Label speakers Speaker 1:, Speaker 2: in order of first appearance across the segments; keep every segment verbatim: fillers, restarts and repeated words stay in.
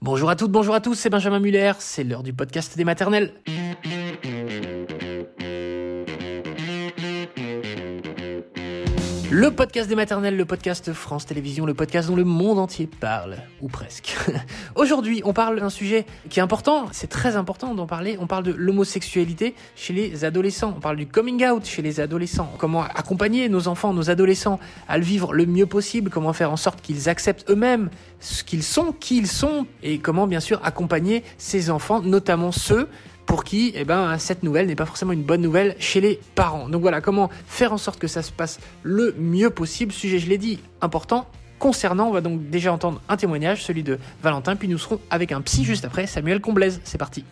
Speaker 1: Bonjour à toutes, bonjour à tous, c'est Benjamin Muller, c'est l'heure du podcast des maternelles. Le podcast des maternelles, le podcast France Télévisions, le podcast dont le monde entier parle, ou presque. Aujourd'hui, on parle d'un sujet qui est important, c'est très important d'en parler, on parle de l'homosexualité chez les adolescents, on parle du coming out chez les adolescents, comment accompagner nos enfants, nos adolescents à le vivre le mieux possible, comment faire en sorte qu'ils acceptent eux-mêmes ce qu'ils sont, qui ils sont, et comment bien sûr accompagner ces enfants, notamment ceux pour qui eh ben, cette nouvelle n'est pas forcément une bonne nouvelle chez les parents. Donc voilà, comment faire en sorte que ça se passe le mieux possible. Sujet, je l'ai dit, important, concernant. On va donc déjà entendre un témoignage, celui de Valentin, puis nous serons avec un psy juste après, Samuel Comblaise. C'est parti.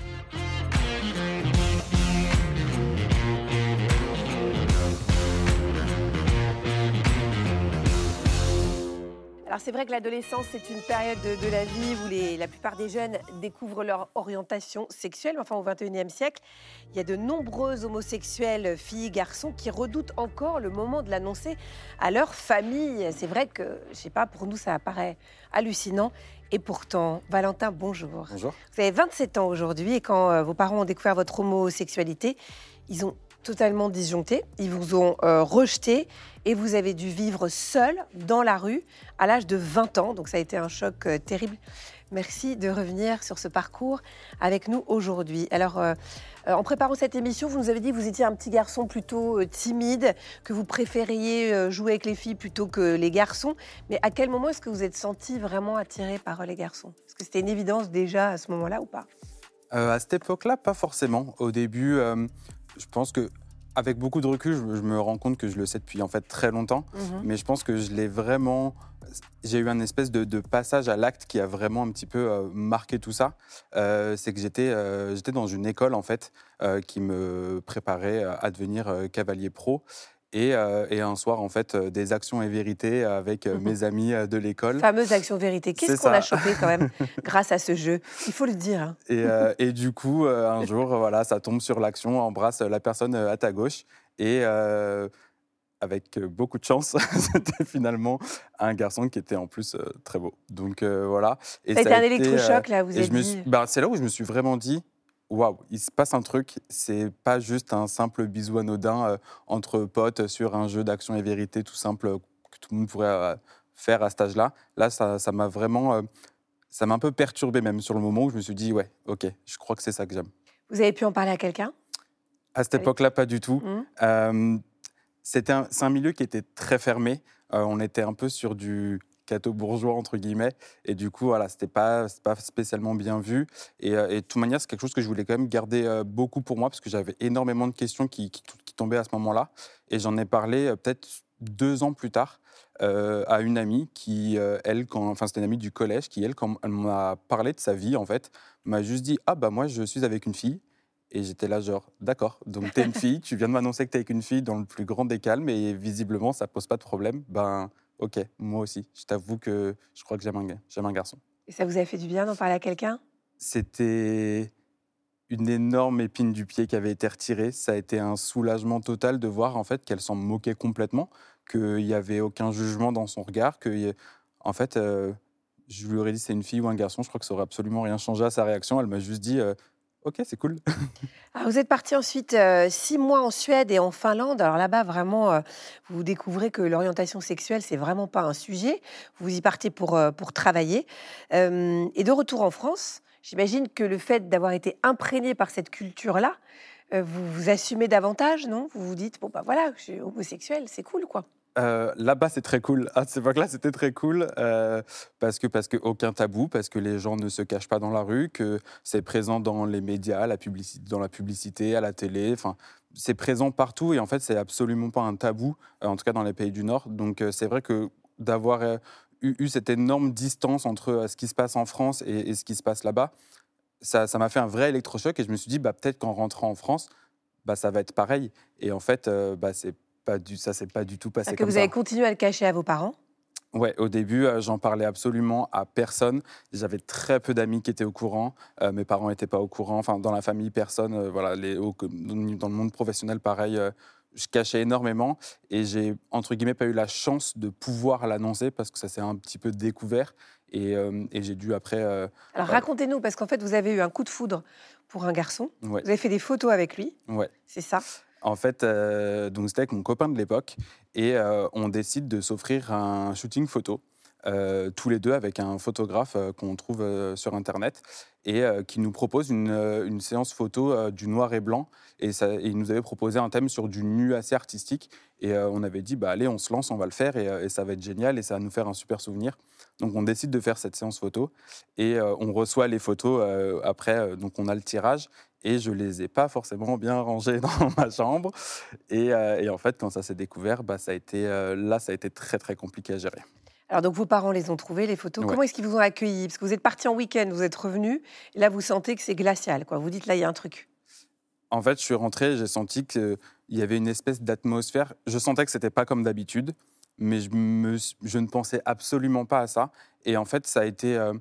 Speaker 2: Alors c'est vrai que l'adolescence, c'est une période de, de la vie où les, la plupart des jeunes découvrent leur orientation sexuelle. Enfin, au vingt et unième siècle, il y a de nombreux homosexuels, filles, garçons, qui redoutent encore le moment de l'annoncer à leur famille. C'est vrai que, je sais pas, pour nous, ça apparaît hallucinant. Et pourtant, Valentin, bonjour.
Speaker 3: Bonjour.
Speaker 2: Vous avez vingt-sept ans aujourd'hui et quand euh, vos parents ont découvert votre homosexualité, ils ont totalement disjoncté, ils vous ont euh, rejeté et vous avez dû vivre seul dans la rue à l'âge de vingt ans. Donc ça a été un choc euh, terrible. Merci de revenir sur ce parcours avec nous aujourd'hui. Alors, euh, euh, en préparant cette émission, vous nous avez dit que vous étiez un petit garçon plutôt euh, timide, que vous préfériez euh, jouer avec les filles plutôt que les garçons. Mais à quel moment est-ce que vous êtes senti vraiment attiré par euh, les garçons ? Est-ce que c'était une évidence déjà à ce moment-là ou pas ?
Speaker 3: euh, À cette époque-là, pas forcément. Au début, euh, je pense que avec beaucoup de recul, je, je me rends compte que je le sais depuis en fait très longtemps. Mmh. Mais je pense que je l'ai vraiment. J'ai eu un espèce de, de passage à l'acte qui a vraiment un petit peu euh, marqué tout ça. Euh, c'est que j'étais, euh, j'étais dans une école en fait euh, qui me préparait à devenir euh, cavalier pro. Et, euh, et un soir, en fait, euh, des actions et vérités avec euh, mmh. mes amis euh, de l'école.
Speaker 2: Fameuse action vérité. Qu'est-ce c'est qu'on ça. a chopé quand même grâce à ce jeu ? Il faut le dire. Hein.
Speaker 3: Et, euh, et du coup, euh, un jour, voilà, ça tombe sur l'action, embrasse la personne à ta gauche. Et euh, avec beaucoup de chance, c'était finalement un garçon qui était en plus euh, très beau. Donc euh, voilà.
Speaker 2: Et ça, ça a été un électrochoc, euh, là, vous avez dit.
Speaker 3: Suis, bah, c'est là où je me suis vraiment dit, waouh, il se passe un truc, c'est pas juste un simple bisou anodin euh, entre potes sur un jeu d'action et vérité tout simple euh, que tout le monde pourrait euh, faire à cet âge-là. Là, ça, ça m'a vraiment, euh, ça m'a un peu perturbé même sur le moment où je me suis dit, ouais, ok, je crois que c'est ça que j'aime.
Speaker 2: Vous avez pu en parler à quelqu'un ?
Speaker 3: À cette oui. époque-là, pas du tout. Mmh. Euh, c'était un, c'est un milieu qui était très fermé. Euh, on était un peu sur du gâteau bourgeois, entre guillemets. Et du coup, voilà, c'était pas, c'était pas spécialement bien vu. Et, euh, et de toute manière, c'est quelque chose que je voulais quand même garder euh, beaucoup pour moi, parce que j'avais énormément de questions qui, qui, qui tombaient à ce moment-là. Et j'en ai parlé euh, peut-être deux ans plus tard euh, à une amie qui, euh, elle, quand, enfin, c'était une amie du collège, qui, elle, quand elle m'a parlé de sa vie, en fait, m'a juste dit « Ah, bah moi, je suis avec une fille ». Et j'étais là genre, d'accord, donc t'es une fille, tu viens de m'annoncer que t'es avec une fille dans le plus grand des calmes et visiblement, ça pose pas de problème. Ben, ok, moi aussi. Je t'avoue que je crois que j'aime un, j'aime un garçon.
Speaker 2: Et ça vous a fait du bien d'en parler à quelqu'un ?
Speaker 3: C'était une énorme épine du pied qui avait été retirée. Ça a été un soulagement total de voir en fait qu'elle s'en moquait complètement, qu'il n'y avait aucun jugement dans son regard, que, en fait, euh, je lui aurais dit c'est une fille ou un garçon, je crois que ça aurait absolument rien changé à sa réaction. Elle m'a juste dit... Euh, Ok, c'est cool.
Speaker 2: Alors, vous êtes parti ensuite euh, six mois en Suède et en Finlande. Alors là-bas, vraiment, euh, vous découvrez que l'orientation sexuelle, c'est vraiment pas un sujet. Vous y partez pour, euh, pour travailler. Euh, et de retour en France, j'imagine que le fait d'avoir été imprégné par cette culture-là, euh, vous vous assumez davantage, non ? Vous vous dites, bon, bah voilà, je suis homosexuel, c'est cool, quoi.
Speaker 3: Euh, là-bas, c'est très cool. À cette époque-là, c'était très cool euh, parce que parce que aucun tabou, parce que les gens ne se cachent pas dans la rue, que c'est présent dans les médias, la publicité, dans la publicité, à la télé. Enfin, c'est présent partout et en fait, c'est absolument pas un tabou, euh, en tout cas dans les pays du Nord. Donc, euh, c'est vrai que d'avoir euh, eu, eu cette énorme distance entre euh, ce qui se passe en France et, et ce qui se passe là-bas, ça, ça m'a fait un vrai électrochoc et je me suis dit, bah peut-être qu'en rentrant en France, bah ça va être pareil. Et en fait, euh, bah c'est Pas du, ça s'est pas du tout passé comme ça.
Speaker 2: Que vous avez continué à le cacher à vos parents ?
Speaker 3: Ouais, au début, euh, j'en parlais absolument à personne. J'avais très peu d'amis qui étaient au courant. Euh, mes parents n'étaient pas au courant. Enfin, dans la famille, personne. Euh, voilà, les, au, dans le monde professionnel, pareil. Euh, je cachais énormément et j'ai, entre guillemets, pas eu la chance de pouvoir l'annoncer parce que ça s'est un petit peu découvert. Et, euh, et j'ai dû après... Euh,
Speaker 2: Alors
Speaker 3: euh,
Speaker 2: racontez-nous, parce qu'en fait, vous avez eu un coup de foudre pour un garçon.
Speaker 3: ouais.
Speaker 2: Vous avez fait des photos avec lui.
Speaker 3: Ouais.
Speaker 2: C'est ça.
Speaker 3: En fait, euh, donc c'était avec mon copain de l'époque et euh, on décide de s'offrir un shooting photo, euh, tous les deux avec un photographe euh, qu'on trouve euh, sur Internet et euh, qui nous propose une, euh, une séance photo euh, du noir et blanc. Et, ça, et il nous avait proposé un thème sur du nu assez artistique. Et euh, on avait dit, bah, allez, on se lance, on va le faire et, euh, et ça va être génial et ça va nous faire un super souvenir. Donc on décide de faire cette séance photo et euh, on reçoit les photos euh, après, euh, donc on a le tirage. Et je ne les ai pas forcément bien rangés dans ma chambre. Et, euh, et en fait, quand ça s'est découvert, bah, ça a été, euh, là, ça a été très, très compliqué à gérer.
Speaker 2: Alors, donc, vos parents les ont trouvés, les photos.
Speaker 3: Ouais.
Speaker 2: Comment est-ce qu'ils vous ont accueillis? Parce que vous êtes partis en week-end, vous êtes revenus, et là, vous sentez que c'est glacial, quoi. Vous dites, là, il y a un truc.
Speaker 3: En fait, je suis rentré, j'ai senti qu'il y avait une espèce d'atmosphère. Je sentais que ce n'était pas comme d'habitude, mais je, me, je ne pensais absolument pas à ça. Et en fait, ça a été euh,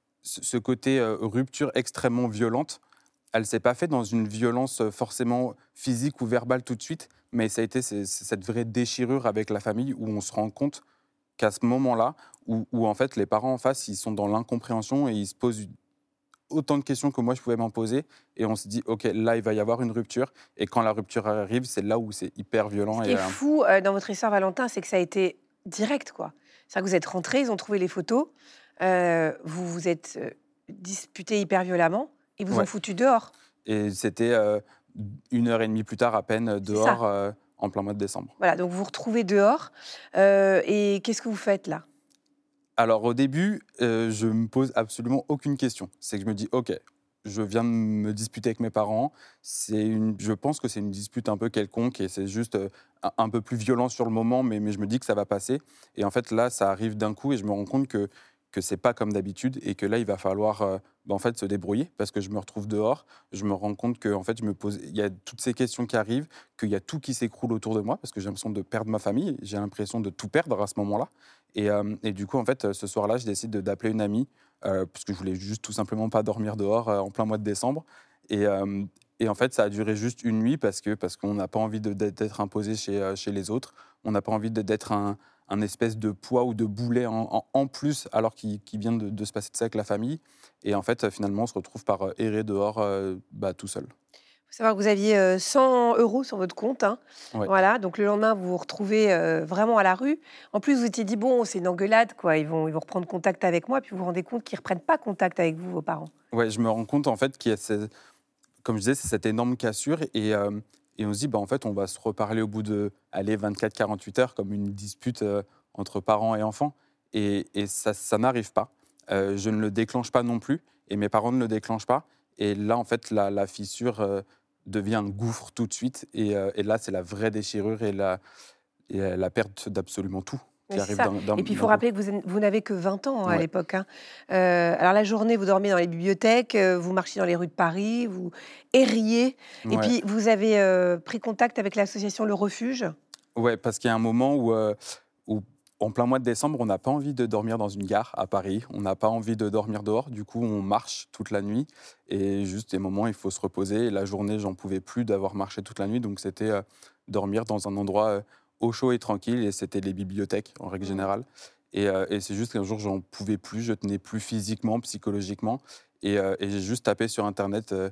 Speaker 3: ce côté euh, rupture extrêmement violente. Elle ne s'est pas faite dans une violence forcément physique ou verbale tout de suite, mais ça a été c'est, c'est cette vraie déchirure avec la famille où on se rend compte qu'à ce moment-là, où, où en fait les parents en face, ils sont dans l'incompréhension et ils se posent autant de questions que moi je pouvais m'en poser, et on se dit, OK, là, il va y avoir une rupture, et quand la rupture arrive, c'est là où c'est hyper violent.
Speaker 2: Ce qui
Speaker 3: et,
Speaker 2: est
Speaker 3: euh...
Speaker 2: fou euh, dans votre histoire, Valentin, c'est que ça a été direct, quoi. C'est-à-dire que vous êtes rentrés, ils ont trouvé les photos, euh, vous vous êtes euh, disputés hyper violemment, ils vous
Speaker 3: ouais.
Speaker 2: ont foutu dehors.
Speaker 3: Et c'était euh, une heure et demie plus tard, à peine, dehors, euh, en plein mois de décembre.
Speaker 2: Voilà, donc vous vous retrouvez dehors, euh, et qu'est-ce que vous faites là?
Speaker 3: Alors au début, euh, je me pose absolument aucune question. C'est que je me dis, OK, je viens de me disputer avec mes parents. C'est une, je pense que c'est une dispute un peu quelconque et c'est juste euh, un, un peu plus violent sur le moment, mais, mais je me dis que ça va passer. Et en fait, là, ça arrive d'un coup et je me rends compte que que c'est pas comme d'habitude et que là, il va falloir euh, bah, en fait, se débrouiller parce que je me retrouve dehors. Je me rends compte que en fait, je me pose, il y a toutes ces questions qui arrivent, qu'il y a tout qui s'écroule autour de moi parce que j'ai l'impression de perdre ma famille. J'ai l'impression de tout perdre à ce moment-là. Et, euh, et du coup, en fait, ce soir-là, je décide de- d'appeler une amie euh, parce que je voulais juste tout simplement pas dormir dehors euh, en plein mois de décembre. Et, euh, et en fait, ça a duré juste une nuit parce que parce qu'on n'a pas envie de- d'être imposé chez, euh, chez les autres. On n'a pas envie de- d'être un, un espèce de poids ou de boulet en, en, en plus alors qu'il qu'il vient de, de se passer de ça avec la famille. Et en fait, finalement, on se retrouve par euh, errer dehors euh, bah, tout seul.
Speaker 2: Il faut savoir que vous aviez euh, cent euros sur votre compte, hein.
Speaker 3: Ouais.
Speaker 2: Voilà, donc le lendemain, vous vous retrouvez euh, vraiment à la rue. En plus, vous étiez dit, bon, c'est une engueulade, quoi. Ils vont, ils vont reprendre contact avec moi, puis vous vous rendez compte qu'ils ne reprennent pas contact avec vous, vos parents.
Speaker 3: Ouais, je me rends compte en fait qu'il y a, ces- comme je disais, c'est cette énorme cassure et, euh, et on se dit, bah, en fait, on va se reparler au bout de allez, vingt-quatre à quarante-huit heures, comme une dispute euh, entre parents et enfants. Et, et ça, ça n'arrive pas. Euh, je ne le déclenche pas non plus et mes parents ne le déclenchent pas. Et là, en fait, la, la fissure euh, devient un gouffre tout de suite. Et, euh, et là, c'est la vraie déchirure et la, et euh, la perte d'absolument tout qui
Speaker 2: Oui, c'est
Speaker 3: arrive
Speaker 2: ça.
Speaker 3: d'un d'un-
Speaker 2: Et puis, il
Speaker 3: d'un
Speaker 2: faut
Speaker 3: coup.
Speaker 2: rappeler que vous, êtes- vous n'avez que vingt ans hein, à
Speaker 3: Ouais.
Speaker 2: l'époque, hein. Euh, alors, la journée, vous dormiez dans les bibliothèques, euh, vous marchiez dans les rues de Paris, vous erriez. Et
Speaker 3: Ouais.
Speaker 2: puis, vous avez euh, pris contact avec l'association Le Refuge.
Speaker 3: Ouais, parce qu'il y a un moment où, euh, où, en plein mois de décembre, on n'a pas envie de dormir dans une gare à Paris. On n'a pas envie de dormir dehors. Du coup, on marche toute la nuit. Et juste des moments, il faut se reposer. Et la journée, j'en pouvais plus d'avoir marché toute la nuit. Donc, c'était euh, dormir dans un endroit euh, au chaud et tranquille. Et c'était les bibliothèques, en règle générale. Et, euh, et c'est juste qu'un jour, j'en pouvais plus. Je tenais plus physiquement, psychologiquement. Et, euh, et j'ai juste tapé sur Internet. Euh,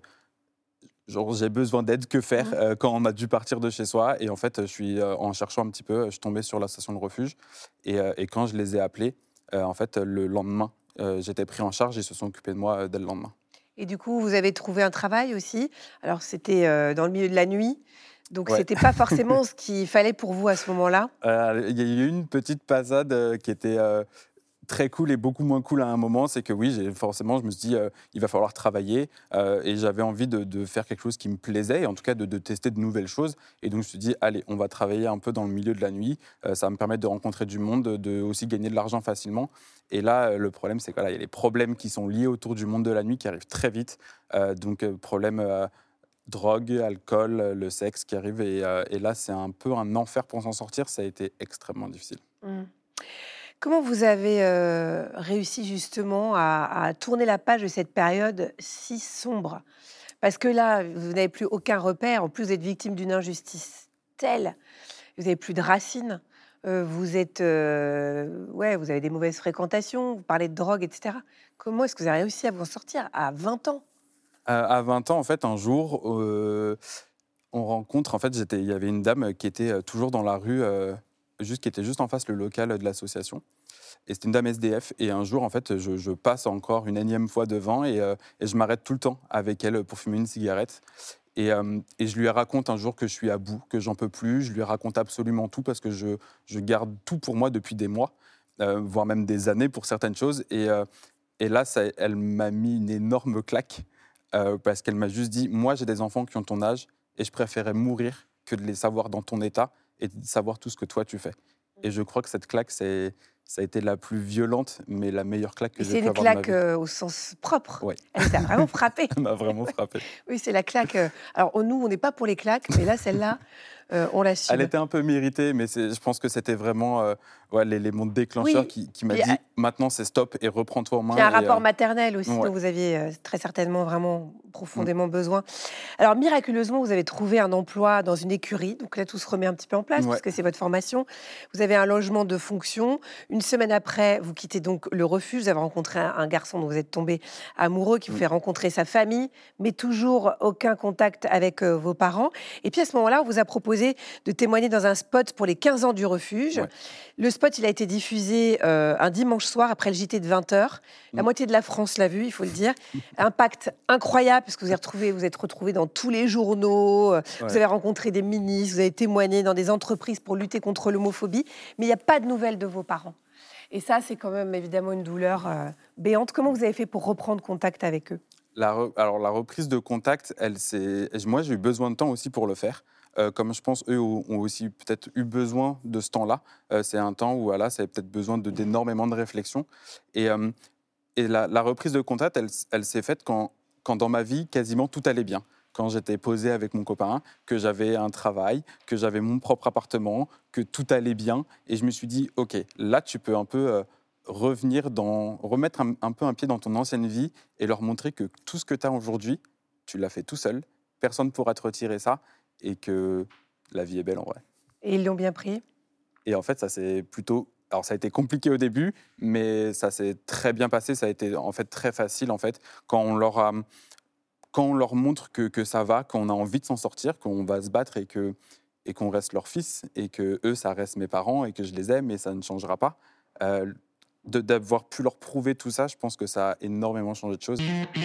Speaker 3: Genre, j'ai besoin d'aide, que faire euh, quand on a dû partir de chez soi. Et en fait, je suis, euh, en cherchant un petit peu, je suis tombé sur l'association Le Refuge. Et, euh, et quand je les ai appelés, euh, en fait, le lendemain, euh, j'étais pris en charge et ils se sont occupés de moi euh, dès le lendemain.
Speaker 2: Et du coup, vous avez trouvé un travail aussi. Alors, c'était euh, dans le milieu de la nuit. Donc,
Speaker 3: Ouais.
Speaker 2: c'était pas forcément ce qu'il fallait pour vous à ce moment-là.
Speaker 3: Euh, Il y a eu une petite passade euh, qui était euh, très cool et beaucoup moins cool à un moment. C'est que oui, j'ai, forcément, je me suis dit, euh, il va falloir travailler. euh, et j'avais envie de, de faire quelque chose qui me plaisait, et en tout cas de, de tester de nouvelles choses. Et donc, je me suis dit, allez, on va travailler un peu dans le milieu de la nuit. Euh, ça va me permettre de rencontrer du monde, de, de aussi gagner de l'argent facilement. Et là, euh, le problème, c'est qu'il voilà, y a les problèmes qui sont liés autour du monde de la nuit qui arrivent très vite. Euh, donc, euh, problème... Euh, drogue, alcool, le sexe qui arrive. Et, euh, et là, c'est un peu un enfer pour s'en sortir. Ça a été extrêmement difficile.
Speaker 2: Mmh. Comment vous avez euh, réussi justement à, à tourner la page de cette période si sombre? Parce que là, vous n'avez plus aucun repère. En plus, vous êtes victime d'une injustice telle. Vous n'avez plus de racines. euh, vous êtes, euh, ouais, vous avez des mauvaises fréquentations, vous parlez de drogue, et cetera. Comment est-ce que vous avez réussi à vous en sortir à vingt ans?
Speaker 3: Euh, à vingt ans, en fait, un jour, euh, on rencontre, en fait, j'étais, il y avait une dame qui était euh, toujours dans la rue, euh, juste, qui était juste en face le local de l'association. Et c'était une dame S D F. Et un jour, en fait, je, je passe encore une énième fois devant et, euh, et je m'arrête tout le temps avec elle pour fumer une cigarette. Et, euh, et je lui raconte un jour que je suis à bout, que j'en peux plus. Je lui raconte absolument tout parce que je, je garde tout pour moi depuis des mois, euh, voire même des années pour certaines choses. Et, euh, et là, ça, elle m'a mis une énorme claque euh, parce qu'elle m'a juste dit, moi, j'ai des enfants qui ont ton âge et je préférais mourir que de les savoir dans ton état et de savoir tout ce que toi, tu fais. Et je crois que cette claque, c'est, ça a été la plus violente, mais la meilleure claque que j'ai pu avoir de ma vie.
Speaker 2: C'est une claque euh, au sens propre.
Speaker 3: Ouais.
Speaker 2: Elle t'a vraiment frappé.
Speaker 3: Elle m'a vraiment frappé.
Speaker 2: Oui, c'est la claque. euh, Alors, nous, on n'est pas pour les claques, mais là, celle-là, euh, on l'assume.
Speaker 3: Elle était un peu méritée, mais c'est, je pense que c'était vraiment euh, ouais, l'élément déclencheur
Speaker 2: Oui.
Speaker 3: qui, qui m'a
Speaker 2: Puis,
Speaker 3: dit
Speaker 2: euh,
Speaker 3: maintenant c'est stop et reprends-toi en main.
Speaker 2: Il y a un
Speaker 3: et,
Speaker 2: rapport
Speaker 3: euh,
Speaker 2: maternel aussi,
Speaker 3: ouais.
Speaker 2: dont vous aviez euh, très certainement vraiment profondément besoin. Alors, miraculeusement, vous avez trouvé un emploi dans une écurie. Donc là, tout se remet un petit peu en place,
Speaker 3: Ouais.
Speaker 2: puisque c'est votre formation. Vous avez un logement de fonction. Une semaine après, vous quittez donc le refuge. Vous avez rencontré un, un garçon dont vous êtes tombé amoureux, qui vous
Speaker 3: Mm.
Speaker 2: fait rencontrer sa famille, mais toujours aucun contact avec euh, vos parents. Et puis à ce moment-là, on vous a proposé de témoigner dans un spot pour les quinze ans du refuge.
Speaker 3: Ouais.
Speaker 2: Le spot, il a été diffusé euh, un dimanche soir après le J T de vingt heures. La
Speaker 3: Mm.
Speaker 2: moitié de la France l'a vu, il faut le dire. Impact incroyable, parce que vous êtes retrouvés, vous êtes retrouvés dans tous les journaux. euh,
Speaker 3: Ouais.
Speaker 2: Vous avez rencontré des ministres, vous avez témoigné dans des entreprises pour lutter contre l'homophobie. Mais il n'y a pas de nouvelles de vos parents. Et ça, c'est quand même évidemment une douleur euh, béante. Comment vous avez fait pour reprendre contact avec eux?
Speaker 3: La re- Alors, la reprise de contact, elle, c'est... moi, j'ai eu besoin de temps aussi pour le faire. Euh, comme je pense, eux ont ont aussi peut-être eu besoin de ce temps-là. Euh, c'est un temps où, voilà, ça avait peut-être besoin de, d'énormément de réflexion. Et, euh, et la, la reprise de contact, elle, elle s'est faite quand, quand, dans ma vie, quasiment tout allait bien. Quand j'étais posé avec mon copain, que j'avais un travail, que j'avais mon propre appartement, que tout allait bien. Et je me suis dit, OK, là, tu peux un peu... euh, revenir dans, remettre un, un peu un pied dans ton ancienne vie et leur montrer que tout ce que tu as aujourd'hui, tu l'as fait tout seul, personne ne pourra te retirer ça et que la vie est belle en vrai.
Speaker 2: Et ils l'ont bien pris?
Speaker 3: Et en fait, ça s'est plutôt... Alors, ça a été compliqué au début, mais ça s'est très bien passé. Ça a été en fait très facile en fait quand on leur a, quand on leur montre que, que ça va, qu'on a envie de s'en sortir, qu'on va se battre et que et qu'on reste leur fils et que eux, ça reste mes parents et que je les aime et ça ne changera pas. Euh, de- d'avoir pu leur prouver tout ça, je pense que ça a énormément changé de choses.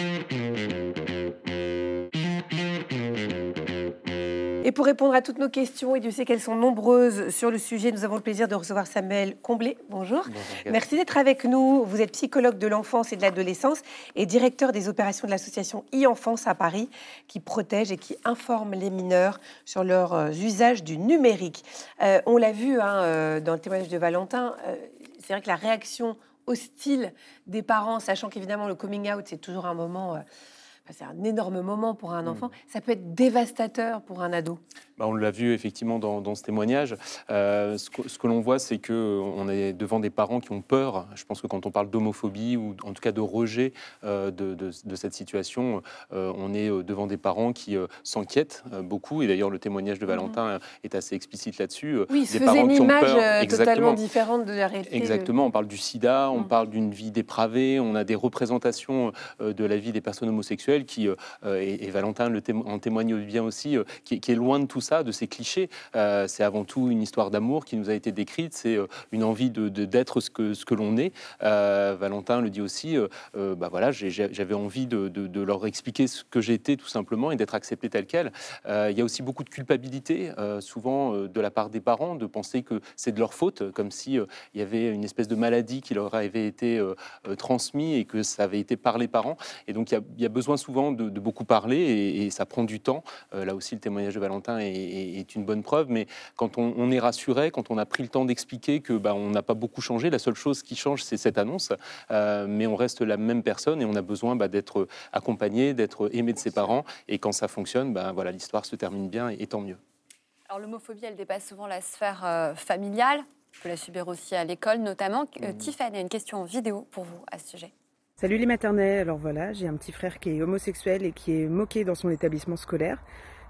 Speaker 2: Et pour répondre à toutes nos questions, et Dieu sait qu'elles sont nombreuses sur le sujet, nous avons le plaisir de recevoir Samuel Comblé. Bonjour.
Speaker 3: Bonjour.
Speaker 2: Merci d'être avec nous. Vous êtes psychologue de l'enfance et de l'adolescence et directeur des opérations de l'association e-Enfance à Paris, qui protège et qui informe les mineurs sur leurs euh, usages du numérique. Euh, on l'a vu hein, euh, dans le témoignage de Valentin, euh, c'est vrai que la réaction hostile des parents, sachant qu'évidemment le coming out, c'est toujours un moment... Euh, c'est un énorme moment pour un enfant. Ça peut être dévastateur pour un ado.
Speaker 4: Bah, on l'a vu effectivement dans, dans ce témoignage. Euh, ce que, ce que l'on voit, c'est qu'on est devant des parents qui ont peur. Je pense que quand on parle d'homophobie ou en tout cas de rejet euh, de, de, de cette situation, euh, on est devant des parents qui euh, s'inquiètent euh, beaucoup. Et d'ailleurs, le témoignage de Valentin mmh. est assez explicite là-dessus.
Speaker 2: Oui, il se
Speaker 4: des
Speaker 2: faisait
Speaker 4: parents
Speaker 2: une
Speaker 4: qui ont
Speaker 2: image
Speaker 4: peur.
Speaker 2: Euh,
Speaker 4: Exactement.
Speaker 2: totalement différente de la réalité.
Speaker 4: Exactement. On parle du sida, on
Speaker 2: mmh.
Speaker 4: parle d'une vie dépravée, on a des représentations euh, de la vie des personnes homosexuelles qui, euh, et, et Valentin le témo- en témoigne bien aussi, euh, qui, qui est loin de tout ça, de ces clichés. Euh, c'est avant tout une histoire d'amour qui nous a été décrite, c'est euh, une envie de, de, d'être ce que, ce que l'on est. Euh, Valentin le dit aussi, euh, euh, bah voilà, j'ai, j'avais envie de, de, de leur expliquer ce que j'étais tout simplement et d'être accepté tel quel. Euh, il y a aussi beaucoup de culpabilité, euh, souvent euh, de la part des parents, de penser que c'est de leur faute, comme si euh, il y avait une espèce de maladie qui leur avait été euh, euh, transmise et que ça avait été par les parents. Et donc il y a, il y a besoin souvent de, de beaucoup parler et, et ça prend du temps. Euh, là aussi, le témoignage de Valentin est, est, est une bonne preuve, mais quand on, on est rassuré, quand on a pris le temps d'expliquer que bah, on n'a pas beaucoup changé, la seule chose qui change, c'est cette annonce, euh, mais on reste la même personne et on a besoin bah, d'être accompagné, d'être aimé de ses parents, et quand ça fonctionne, bah, voilà, l'histoire se termine bien et, et tant mieux.
Speaker 5: Alors l'homophobie, elle dépasse souvent la sphère euh, familiale, on peut la subir aussi à l'école notamment. Euh, mmh. Tiffany a une question vidéo pour vous à ce sujet.
Speaker 6: Salut les maternelles, alors voilà, j'ai un petit frère qui est homosexuel et qui est moqué dans son établissement scolaire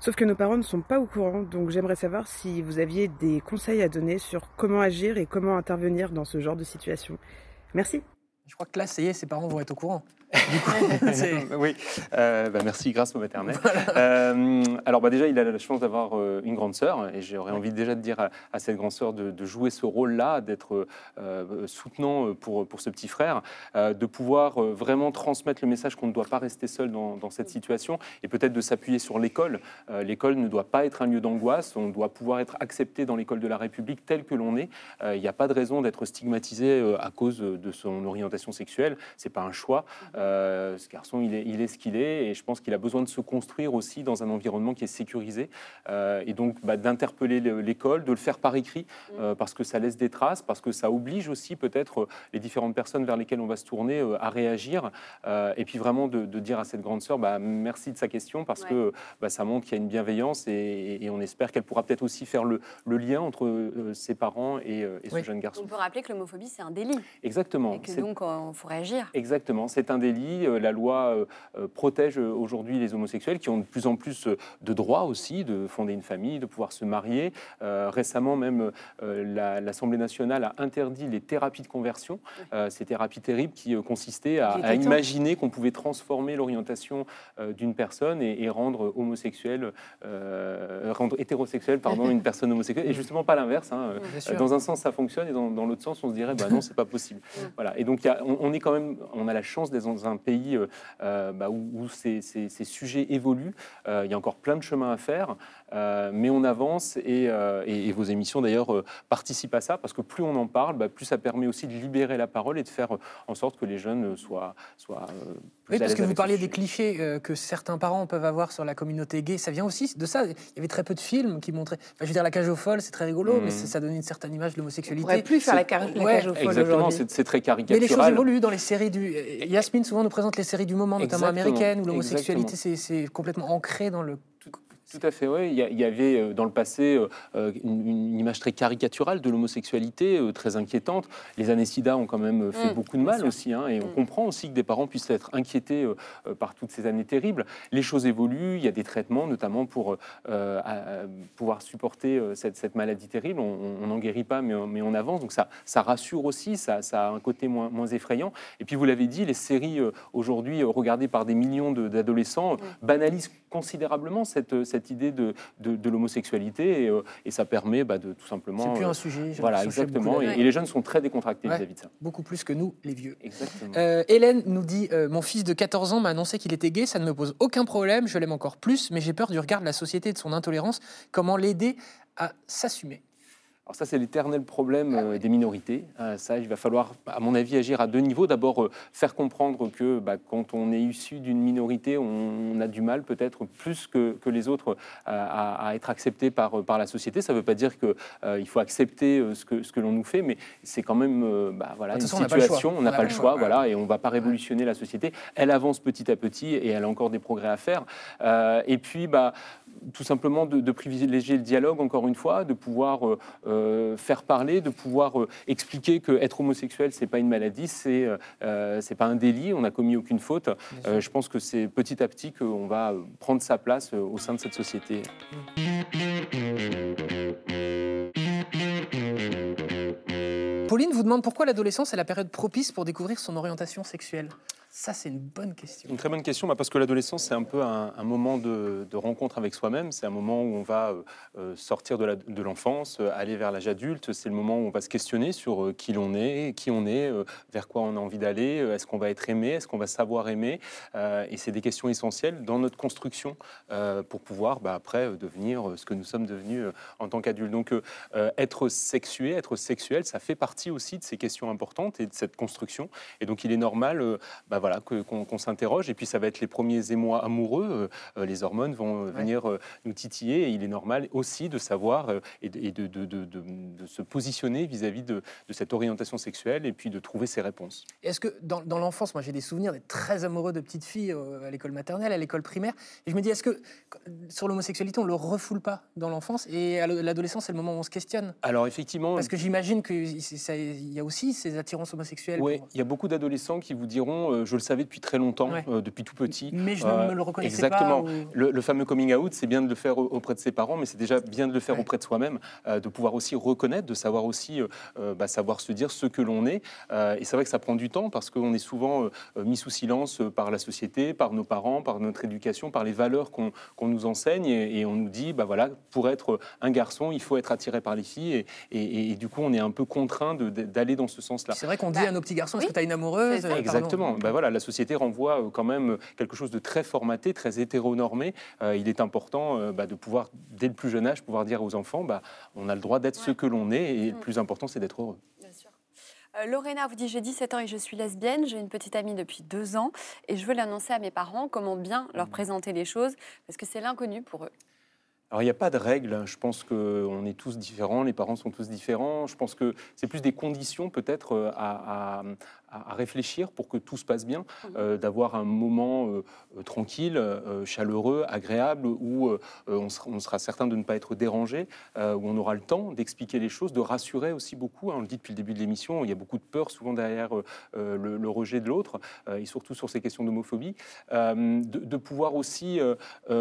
Speaker 6: Sauf que nos parents ne sont pas au courant, donc j'aimerais savoir si vous aviez des conseils à donner sur comment agir et comment intervenir dans ce genre de situation. Merci.
Speaker 1: Je crois que là, ça y est, ses parents vont être au courant.
Speaker 4: Du coup, oui, euh, bah merci, grâce au maternel. Voilà. Euh, alors bah déjà, il a la chance d'avoir euh, une grande sœur, et j'aurais envie déjà de dire à, à cette grande sœur de, de jouer ce rôle-là, d'être euh, soutenant pour, pour ce petit frère, euh, de pouvoir euh, vraiment transmettre le message qu'on ne doit pas rester seul dans, dans cette situation, et peut-être de s'appuyer sur l'école. Euh, l'école ne doit pas être un lieu d'angoisse, on doit pouvoir être accepté dans l'école de la République tel que l'on est. Euh, il n'y a pas de raison d'être stigmatisé euh, à cause de son orientation sexuelle, c'est pas un choix. Euh, ce garçon, il est, il est ce qu'il est, et je pense qu'il a besoin de se construire aussi dans un environnement qui est sécurisé, euh, et donc bah, d'interpeller l'école, de le faire par écrit, euh, parce que ça laisse des traces, parce que ça oblige aussi peut-être les différentes personnes vers lesquelles on va se tourner euh, à réagir, euh, et puis vraiment de, de dire à cette grande sœur, bah, merci de sa question, parce ouais. que bah, ça montre qu'il y a une bienveillance, et, et on espère qu'elle pourra peut-être aussi faire le, le lien entre euh, ses parents et, euh, et oui. ce jeune garçon.
Speaker 5: On peut rappeler que l'homophobie, c'est un délit.
Speaker 4: Exactement.
Speaker 5: Et que donc, il faut réagir.
Speaker 4: Exactement, c'est un délit. La loi euh, protège aujourd'hui les homosexuels qui ont de plus en plus de droits aussi, de fonder une famille, de pouvoir se marier. Euh, récemment même, euh, l'Assemblée nationale a interdit les thérapies de conversion, euh, ces thérapies terribles qui euh, consistaient à, à imaginer qu'on pouvait transformer l'orientation euh, d'une personne et, et rendre homosexuelle, euh, rendre hétérosexuelle, pardon, une personne homosexuelle, et justement pas l'inverse. Hein. Dans un sens, ça fonctionne, et dans, dans l'autre sens, on se dirait, bah non, c'est pas possible. Voilà. Et donc, y a, on, on est quand même, on a la chance d'être dans un pays euh, bah, où, où ces, ces, ces sujets évoluent. Euh, il y a encore plein de chemin à faire, euh, mais on avance, et, euh, et, et vos émissions d'ailleurs euh, participent à ça, parce que plus on en parle, bah, plus ça permet aussi de libérer la parole et de faire en sorte que les jeunes soient, soient euh, plus
Speaker 1: oui, parce que vous parliez
Speaker 4: des
Speaker 1: clichés euh, que certains parents peuvent avoir sur la communauté gay. Ça vient aussi de ça. Il y avait très peu de films qui montraient. Enfin, je veux dire, La Cage aux folles, c'est très rigolo, mmh. mais ça donnait une certaine image de l'homosexualité.
Speaker 2: On ne pourrait plus faire la, car la
Speaker 1: ouais,
Speaker 2: Cage aux folles
Speaker 4: exactement,
Speaker 2: aujourd'hui.
Speaker 4: C'est très caricatural.
Speaker 1: Mais les choses évoluent dans les séries du. Yasmine souvent nous présente les séries du moment, notamment exactement. américaines, où l'homosexualité c'est complètement ancré dans le.
Speaker 4: Tout à fait, oui. Il y avait dans le passé une, une image très caricaturale de l'homosexualité, très inquiétante. Les années SIDA ont quand même fait mmh, beaucoup de mal sûr. aussi, hein, et mmh. on comprend aussi que des parents puissent être inquiétés par toutes ces années terribles. Les choses évoluent, il y a des traitements, notamment pour euh, à, à pouvoir supporter cette, cette maladie terrible. On n'en guérit pas, mais on, mais on avance, donc ça, ça rassure aussi, ça, ça a un côté moins, moins effrayant. Et puis vous l'avez dit, les séries aujourd'hui regardées par des millions d'adolescents mmh. banalisent considérablement cette, cette idée de, de, de l'homosexualité, et, euh, et ça permet bah, de tout simplement...
Speaker 1: C'est plus un sujet.
Speaker 4: Euh, voilà, exactement. Et, et les jeunes sont très décontractés vis-à-vis ouais, de ça.
Speaker 1: Beaucoup plus que nous, les vieux.
Speaker 4: Exactement.
Speaker 1: Euh, Hélène nous dit euh, « Mon fils de quatorze ans m'a annoncé qu'il était gay, ça ne me pose aucun problème, je l'aime encore plus, mais j'ai peur du regard de la société et de son intolérance. Comment l'aider à s'assumer ?»
Speaker 4: Alors ça, c'est l'éternel problème euh, des minorités. Euh, ça, il va falloir, à mon avis, agir à deux niveaux. D'abord, euh, faire comprendre que bah, quand on est issu d'une minorité, on, on a du mal, peut-être plus que, que les autres, à, à être accepté par, par la société. Ça ne veut pas dire qu'il euh, faut accepter euh, ce que, ce que l'on nous fait, mais c'est quand même euh, bah, voilà, une situation. On n'a pas le choix, voilà, et on ne va pas révolutionner la société. Elle avance petit à petit, et elle a encore des progrès à faire. Euh, et puis, bah, tout simplement de, de privilégier le dialogue, encore une fois, de pouvoir euh, euh, faire parler, de pouvoir euh, expliquer qu'être homosexuel, c'est pas une maladie, c'est euh, c'est pas un délit, on n'a commis aucune faute. Euh, je pense que c'est petit à petit qu'on va prendre sa place au sein de cette société.
Speaker 1: Pauline vous demande pourquoi l'adolescence est la période propice pour découvrir son orientation sexuelle. Ça, c'est une bonne question.
Speaker 4: Une très bonne question, bah parce que l'adolescence, c'est un peu un, un moment de, de rencontre avec soi-même. C'est un moment où on va euh, sortir de l'enfance, euh, aller vers l'âge adulte. C'est le moment où on va se questionner sur euh, qui l'on est, qui on est, euh, vers quoi on a envie d'aller. Euh, Est-ce qu'on va être aimé? Est-ce qu'on va savoir aimer? euh, Et c'est des questions essentielles dans notre construction euh, pour pouvoir, bah, après, euh, devenir ce que nous sommes devenus euh, en tant qu'adultes. Donc, euh, être sexué, être sexuel, ça fait partie aussi de ces questions importantes et de cette construction. Et donc, il est normal... Euh, bah, voilà, qu'on qu'on s'interroge, et puis ça va être les premiers émois amoureux, euh, les hormones vont euh, venir euh, nous titiller, et il est normal aussi de savoir euh, et, de, et de, de, de, de, de se positionner vis-à-vis de, de cette orientation sexuelle, et puis de trouver ses réponses.
Speaker 1: Est-ce que dans, dans l'enfance, moi j'ai des souvenirs d'être très amoureux de petites filles euh, à l'école maternelle, à l'école primaire, et je me dis, est-ce que sur l'homosexualité, on ne le refoule pas dans l'enfance, et à l'adolescence, c'est le moment où on se questionne?
Speaker 4: Alors effectivement...
Speaker 1: Parce que j'imagine qu'il y a aussi ces attirances homosexuelles.
Speaker 4: Oui,
Speaker 1: pour...
Speaker 4: il y a beaucoup d'adolescents qui vous diront, euh, je le savais depuis très longtemps,
Speaker 1: Ouais.
Speaker 4: euh, depuis tout petit.
Speaker 1: Mais je ne
Speaker 4: Euh,
Speaker 1: me le reconnaissais
Speaker 4: exactement.
Speaker 1: pas. Ou...
Speaker 4: Le, le fameux coming out, c'est bien de le faire auprès de ses parents, mais c'est déjà bien de le faire
Speaker 1: Ouais.
Speaker 4: auprès de soi-même, euh, de pouvoir aussi reconnaître, de savoir aussi euh, bah, savoir se dire ce que l'on est. Euh, et c'est vrai que ça prend du temps parce qu'on est souvent euh, mis sous silence par la société, par nos parents, par notre éducation, par les valeurs qu'on qu'on nous enseigne et, et on nous dit, bah voilà, pour être un garçon, il faut être attiré par les filles et, et, et du coup, on est un peu contraint de, de, d'aller dans ce sens-là.
Speaker 1: C'est vrai qu'on dit
Speaker 5: Bah,
Speaker 1: à nos petits garçons,
Speaker 5: oui,
Speaker 1: est-ce que tu as une amoureuse?
Speaker 5: c'est ça.
Speaker 4: Exactement. Ben voilà, la société renvoie quand même quelque chose de très formaté, très hétéronormé. Euh, il est important euh, bah, de pouvoir, dès le plus jeune âge, pouvoir dire aux enfants, bah, on a le droit d'être
Speaker 5: Ouais.
Speaker 4: ce que l'on est et
Speaker 5: Mm.
Speaker 4: le plus important, c'est d'être heureux.
Speaker 5: Bien sûr. Euh, Lorena vous dit, j'ai dix-sept ans et je suis lesbienne, j'ai une petite amie depuis deux ans et je veux l'annoncer à mes parents, comment bien leur présenter les choses, parce que c'est l'inconnu pour eux.
Speaker 4: Alors, il n'y a pas de règle. Je pense qu'on est tous différents, les parents sont tous différents. Je pense que c'est plus des conditions peut-être euh, à, à, à réfléchir pour que tout se passe bien, euh, d'avoir un moment euh, euh, tranquille, euh, chaleureux, agréable, où euh, on, sera, on sera certain de ne pas être dérangé, euh, où on aura le temps d'expliquer les choses, de rassurer aussi beaucoup. Hein, on le dit depuis le début de l'émission, il y a beaucoup de peur souvent derrière euh, le, le rejet de l'autre, euh, et surtout sur ces questions d'homophobie. Euh, de, de pouvoir aussi euh,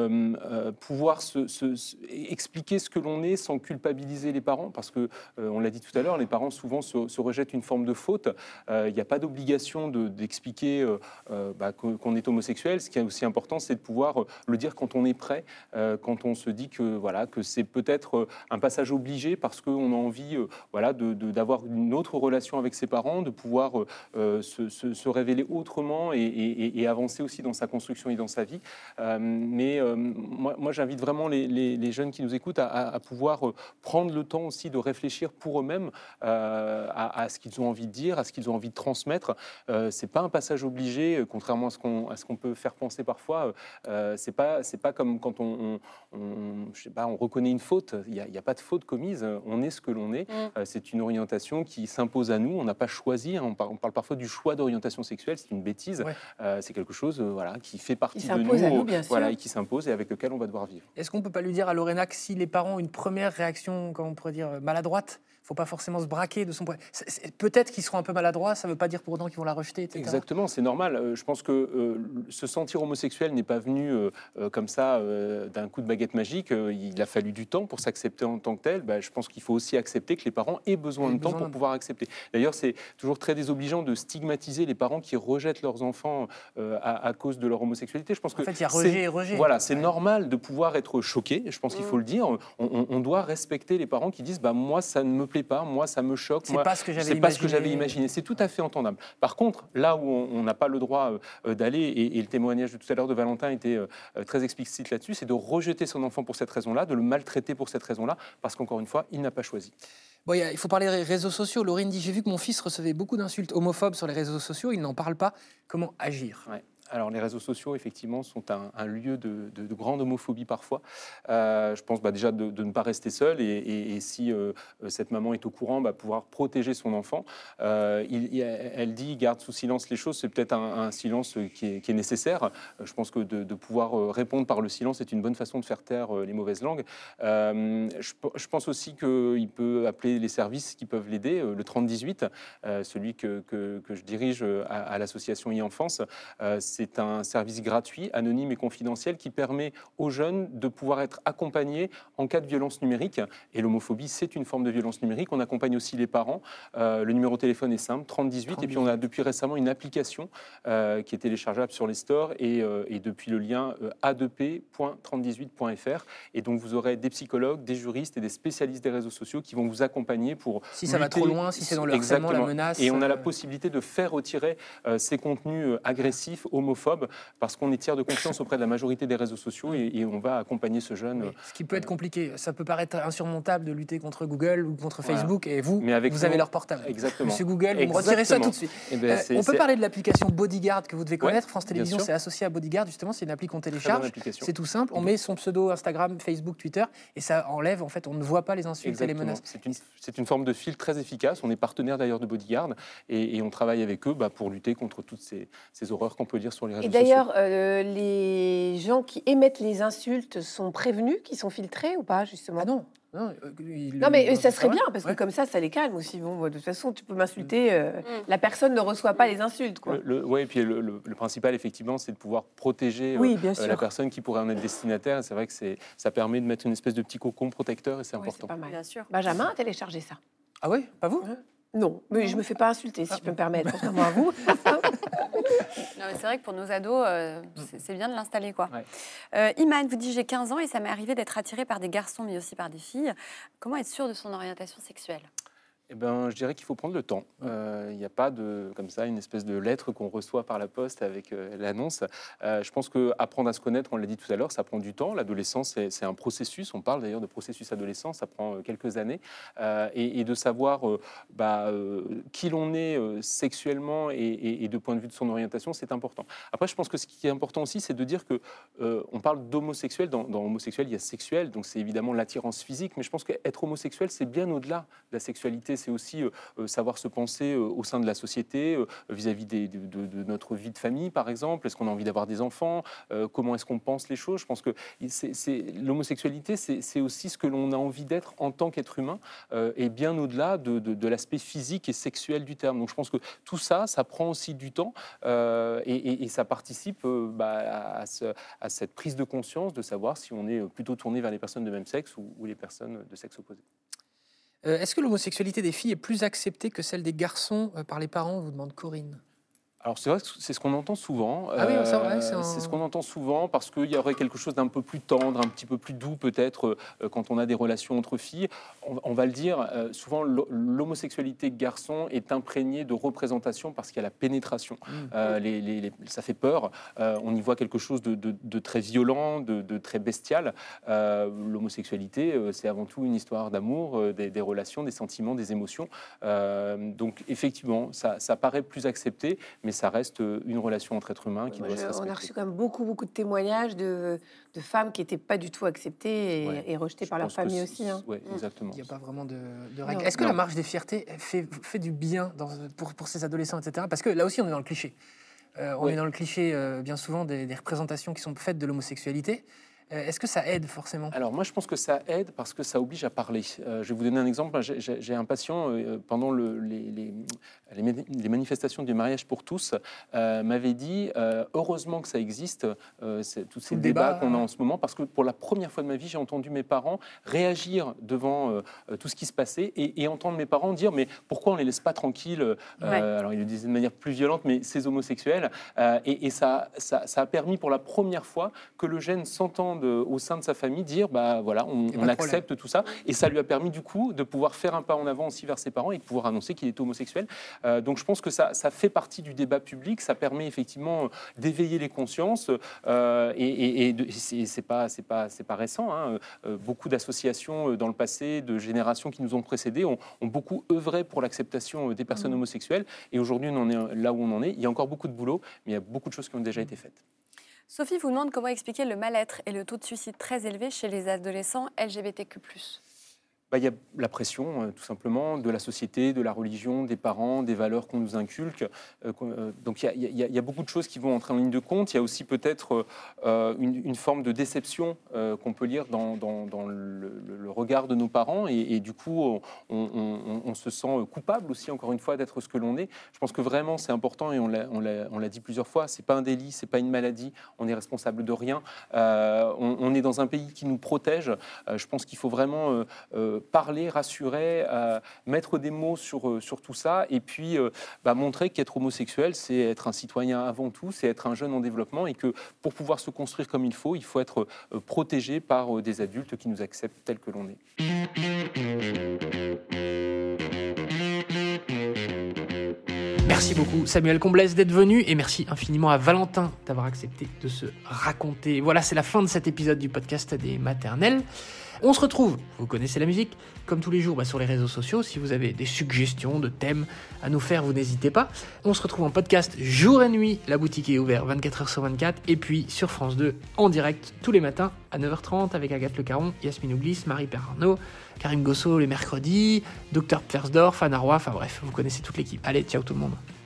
Speaker 4: euh, pouvoir se, se, se, expliquer ce que l'on est sans culpabiliser les parents, parce que, euh, on l'a dit tout à l'heure, les parents souvent se, se rejettent une forme de faute. Euh, il n'y a pas d'obligation de, d'expliquer euh, euh, bah, qu'on est homosexuel. Ce qui est aussi important, c'est de pouvoir le dire quand on est prêt, euh, quand on se dit que, voilà, que c'est peut-être un passage obligé parce qu'on a envie euh, voilà, de, de, d'avoir une autre relation avec ses parents, de pouvoir euh, se, se, se révéler autrement et, et, et avancer aussi dans sa construction et dans sa vie. Euh, mais euh, moi, moi, j'invite vraiment les, les, les jeunes qui nous écoutent à, à, à pouvoir prendre le temps aussi de réfléchir pour eux-mêmes euh, à, à ce qu'ils ont envie de dire, à ce qu'ils ont envie de transmettre. Euh, c'est pas un passage obligé, contrairement à ce qu'on, à ce qu'on peut faire penser parfois. Euh, c'est pas, c'est pas comme quand on, on, on, je sais pas, on reconnaît une faute. Il n'y a, a pas de faute commise. On est ce que l'on est. Mm. Euh, c'est une orientation qui s'impose à nous. On n'a pas choisi. Hein. On, parle, on parle parfois du choix d'orientation sexuelle. C'est une bêtise. Ouais. Euh, c'est quelque chose, euh, voilà, qui fait partie
Speaker 2: qui
Speaker 4: de nous,
Speaker 2: à nous bien
Speaker 4: voilà,
Speaker 2: sûr.
Speaker 4: et qui s'impose et avec lequel on va devoir vivre.
Speaker 1: Est-ce qu'on ne peut pas lui dire à Lorena que si les parents ont une première réaction, comment on pourrait dire, maladroite, il ne faut pas forcément se braquer de son point. C'est, c'est, peut-être qu'ils seront un peu maladroits, ça ne veut pas dire pour autant qu'ils vont la rejeter, et cetera.
Speaker 4: Exactement, c'est normal. Euh, je pense que euh, se sentir homosexuel n'est pas venu euh, euh, comme ça euh, d'un coup de baguette magique. Euh, il a fallu du temps pour s'accepter en tant que tel. Bah, je pense qu'il faut aussi accepter que les parents aient besoin de temps pour pouvoir accepter. D'ailleurs, c'est toujours très désobligeant de stigmatiser les parents qui rejettent leurs enfants euh, à, à cause de leur homosexualité. Je pense
Speaker 1: en
Speaker 4: que
Speaker 1: fait, il y a rejet et rejet.
Speaker 4: Voilà, c'est ouais. normal de pouvoir être choqué. Je pense mmh. qu'il faut le dire. On, on, on doit respecter les parents qui disent bah, « moi, ça ne me plaît pas, moi, ça me choque.
Speaker 1: C'est
Speaker 4: moi,
Speaker 1: pas ce que j'avais
Speaker 4: c'est
Speaker 1: imaginé.
Speaker 4: pas ce que j'avais imaginé. » C'est tout à fait entendable. Par contre, là où on n'a pas le droit euh, d'aller, et, et le témoignage de tout à l'heure de Valentin était euh, très explicite là-dessus, c'est de rejeter son enfant pour cette raison-là, de le maltraiter pour cette raison-là, parce qu'encore une fois, il n'a pas choisi.
Speaker 1: Bon, il faut parler des réseaux sociaux. Laurine dit, j'ai vu que mon fils recevait beaucoup d'insultes homophobes sur les réseaux sociaux, il n'en parle pas. Comment agir ?
Speaker 4: Ouais. Alors, les réseaux sociaux, effectivement, sont un, un lieu de, de, de grande homophobie parfois. Euh, je pense bah, déjà de, de ne pas rester seul et, et, et si euh, cette maman est au courant, bah, pouvoir protéger son enfant. Euh, il, il, elle dit, garde sous silence les choses, c'est peut-être un, un silence qui est, qui est nécessaire. Je pense que de, de pouvoir répondre par le silence est une bonne façon de faire taire les mauvaises langues. Euh, je, je pense aussi qu'il peut appeler les services qui peuvent l'aider, le trente dix-huit, euh, celui que, que, que je dirige à, à l'association e-enfance. Euh, C'est un service gratuit, anonyme et confidentiel qui permet aux jeunes de pouvoir être accompagnés en cas de violence numérique. Et l'homophobie, c'est une forme de violence numérique. On accompagne aussi les parents. Euh, le numéro de téléphone est simple, trente dix-huit. trente dix-huit. Et puis on a depuis récemment une application euh, qui est téléchargeable sur les stores et, euh, et depuis le lien euh, a deux p point trente dix-huit point f r. Et donc vous aurez des psychologues, des juristes et des spécialistes des réseaux sociaux qui vont vous accompagner pour
Speaker 1: si ça va trop loin, si c'est dans le harcèlement, la menace.
Speaker 4: Et on a la possibilité de faire retirer euh, ces contenus euh, agressifs, homophobes, parce qu'on est tiers de confiance auprès de la majorité des réseaux sociaux et, et on va accompagner ce jeune.
Speaker 1: Oui, ce qui peut être compliqué. Ça peut paraître insurmontable de lutter contre Google ou contre Facebook, voilà. Et vous,
Speaker 4: Mais avec
Speaker 1: vous
Speaker 4: nous,
Speaker 1: avez leur portable.
Speaker 4: Exactement.
Speaker 1: Monsieur Google, vous
Speaker 4: exactement.
Speaker 1: me retirez ça tout de suite.
Speaker 4: Eh ben,
Speaker 1: euh, on peut parler de l'application Bodyguard que vous devez connaître.
Speaker 4: Ouais,
Speaker 1: France Télévisions s'est associé à Bodyguard, justement, c'est une appli qu'on télécharge. C'est tout simple. On met son pseudo Instagram, Facebook, Twitter, et ça enlève, en fait, on ne voit pas les insultes exactement. Et les menaces.
Speaker 4: C'est une, c'est une forme de filtre très efficace. On est partenaire d'ailleurs de Bodyguard et, et on travaille avec eux bah, pour lutter contre toutes ces, ces horreurs qu'on peut lire sur les réseaux
Speaker 2: et d'ailleurs,
Speaker 4: sociaux.
Speaker 2: Euh, les gens qui émettent les insultes sont prévenus, qui sont filtrés ou pas, justement ?
Speaker 1: Ah non. Non, il,
Speaker 2: non mais ça serait
Speaker 1: ouais.
Speaker 2: bien, parce que
Speaker 1: ouais.
Speaker 2: comme ça, ça les calme aussi. Bon, bah, de toute façon, tu peux m'insulter. Euh, mmh. La personne ne reçoit pas les insultes.
Speaker 4: Oui, et puis le, le, le principal, effectivement, c'est de pouvoir protéger
Speaker 2: oui,
Speaker 4: euh, la personne qui pourrait en être destinataire. Et c'est vrai que c'est, ça permet de mettre une espèce de petit cocon protecteur, et c'est
Speaker 2: ouais,
Speaker 4: important.
Speaker 2: C'est pas mal.
Speaker 5: Bien sûr.
Speaker 2: Benjamin a téléchargé ça.
Speaker 1: Ah oui, pas vous?
Speaker 2: Mmh. Non, mais je me fais pas insulter, si ah. je peux me permettre, contrairement à vous.
Speaker 5: Non, mais c'est vrai que pour nos ados, euh, c'est, c'est bien de l'installer, quoi. Ouais. Euh, Iman vous dit, j'ai quinze ans et ça m'est arrivé d'être attirée par des garçons, mais aussi par des filles. Comment être sûr de son orientation sexuelle ?
Speaker 4: Eh ben, je dirais qu'il faut prendre le temps. Il euh, n'y a pas de, comme ça, une espèce de lettre qu'on reçoit par la poste avec euh, l'annonce. Euh, je pense qu'apprendre à se connaître, on l'a dit tout à l'heure, ça prend du temps. L'adolescence, c'est, c'est un processus. On parle d'ailleurs de processus adolescent, ça prend euh, quelques années. Euh, et, et de savoir euh, bah, euh, qui l'on est euh, sexuellement et, et, et de point de vue de son orientation, c'est important. Après, je pense que ce qui est important aussi, c'est de dire que euh, on parle d'homosexuel. Dans, dans homosexuel, il y a sexuel, donc c'est évidemment l'attirance physique. Mais je pense qu'être homosexuel, c'est bien au-delà de la sexualité. C'est aussi euh, savoir se penser euh, au sein de la société, euh, vis-à-vis des, de, de, de notre vie de famille, par exemple. Est-ce qu'on a envie d'avoir des enfants ? euh, Comment est-ce qu'on pense les choses ? Je pense que c'est, c'est, l'homosexualité, c'est, c'est aussi ce que l'on a envie d'être en tant qu'être humain, euh, et bien au-delà de, de, de l'aspect physique et sexuel du terme. Donc je pense que tout ça, ça prend aussi du temps, euh, et, et, et ça participe euh, bah, à, ce, à cette prise de conscience de savoir si on est plutôt tourné vers les personnes de même sexe ou, ou les personnes de sexe opposé.
Speaker 1: Euh, est-ce que l'homosexualité des filles est plus acceptée que celle des garçons euh, par les parents, vous demande Corinne?
Speaker 4: Alors c'est vrai que c'est ce qu'on entend souvent.
Speaker 1: Ah oui, c'est vrai, c'est, un...
Speaker 4: c'est ce qu'on entend souvent parce qu'il y aurait quelque chose d'un peu plus tendre, un petit peu plus doux peut-être euh, quand on a des relations entre filles. On, on va le dire, euh, souvent l'homosexualité garçon est imprégnée de représentation parce qu'il y a la pénétration. Mmh. Euh, les, les, les, ça fait peur. Euh, on y voit quelque chose de, de, de très violent, de, de très bestial. Euh, l'homosexualité, euh, c'est avant tout une histoire d'amour, euh, des, des relations, des sentiments, des émotions. Euh, donc effectivement, ça, ça paraît plus accepté, mais ça reste une relation entre êtres humains qui
Speaker 2: Moi,
Speaker 4: doit
Speaker 2: je,
Speaker 4: se respecter.
Speaker 2: On a reçu quand même beaucoup, beaucoup de témoignages de, de femmes qui n'étaient pas du tout acceptées et, ouais. et rejetées je par leur famille aussi. Hein.
Speaker 4: Oui, exactement.
Speaker 1: Il n'y a pas vraiment de, de règles. Est-ce que non. la marche des fiertés fait, fait du bien dans, pour, pour ces adolescents, et cetera. Parce que là aussi, on est dans le cliché. Euh, on ouais. est dans le cliché, euh, bien souvent, des, des représentations qui sont faites de l'homosexualité. Est-ce que ça aide forcément ?
Speaker 4: Alors moi je pense que ça aide parce que ça oblige à parler. Euh, je vais vous donner un exemple. J'ai, j'ai, j'ai un patient euh, pendant le, les, les, les manifestations du mariage pour tous euh, m'avait dit euh, heureusement que ça existe, euh, c'est, tous ces débats débat, qu'on a en ce moment, parce que pour la première fois de ma vie j'ai entendu mes parents réagir devant euh, tout ce qui se passait et, et entendre mes parents dire mais pourquoi on les laisse pas tranquilles euh, ouais. Alors ils le disaient de manière plus violente, mais ces homosexuels euh, et, et ça, ça, ça a permis pour la première fois que le jeune s'entende au sein de sa famille dire bah voilà on, on accepte tout ça et ça lui a permis du coup de pouvoir faire un pas en avant aussi vers ses parents et de pouvoir annoncer qu'il est homosexuel. Euh, donc je pense que ça, ça fait partie du débat public, ça permet effectivement d'éveiller les consciences euh, et, et, et, de, et c'est, c'est pas c'est pas c'est pas récent. Hein. Euh, beaucoup d'associations dans le passé, de générations qui nous ont précédés ont, ont beaucoup œuvré pour l'acceptation des personnes mmh. homosexuelles et aujourd'hui on en est là où on en est. Il y a encore beaucoup de boulot, mais il y a beaucoup de choses qui ont déjà été faites.
Speaker 5: Sophie vous demande comment expliquer le mal-être et le taux de suicide très élevé chez les adolescents L G B T Q plus.
Speaker 4: Bah, il y a la pression, euh, tout simplement, de la société, de la religion, des parents, des valeurs qu'on nous inculque. Euh, euh, donc il y, y, y a beaucoup de choses qui vont entrer en ligne de compte. Il y a aussi peut-être euh, une, une forme de déception euh, qu'on peut lire dans, dans, dans le, le regard de nos parents. Et, et du coup, on, on, on se sent coupable aussi, encore une fois, d'être ce que l'on est. Je pense que vraiment, c'est important, et on l'a, on l'a, on l'a dit plusieurs fois, c'est pas un délit, c'est pas une maladie, on est responsable de rien. Euh, on, on est dans un pays qui nous protège. Euh, je pense qu'il faut vraiment... Euh, euh, parler, rassurer, euh, mettre des mots sur, euh, sur tout ça et puis euh, bah, montrer qu'être homosexuel, c'est être un citoyen avant tout, c'est être un jeune en développement et que pour pouvoir se construire comme il faut, il faut être euh, protégé par euh, des adultes qui nous acceptent tels que l'on est.
Speaker 1: Merci beaucoup Samuel Comblès d'être venu et merci infiniment à Valentin d'avoir accepté de se raconter. Voilà, c'est la fin de cet épisode du podcast des maternelles. On se retrouve, vous connaissez la musique, comme tous les jours bah, sur les réseaux sociaux. Si vous avez des suggestions de thèmes à nous faire, vous n'hésitez pas. On se retrouve en podcast jour et nuit. La boutique est ouverte vingt-quatre heures sur vingt-quatre. Et puis sur France deux, en direct, tous les matins à neuf heures trente avec Agathe Le Caron, Yasmine Ouglis, Marie-Père Arnaud, Karim Gosso les mercredis, Docteur Pfersdorf, Anna Roy, enfin bref, vous connaissez toute l'équipe. Allez, ciao tout le monde.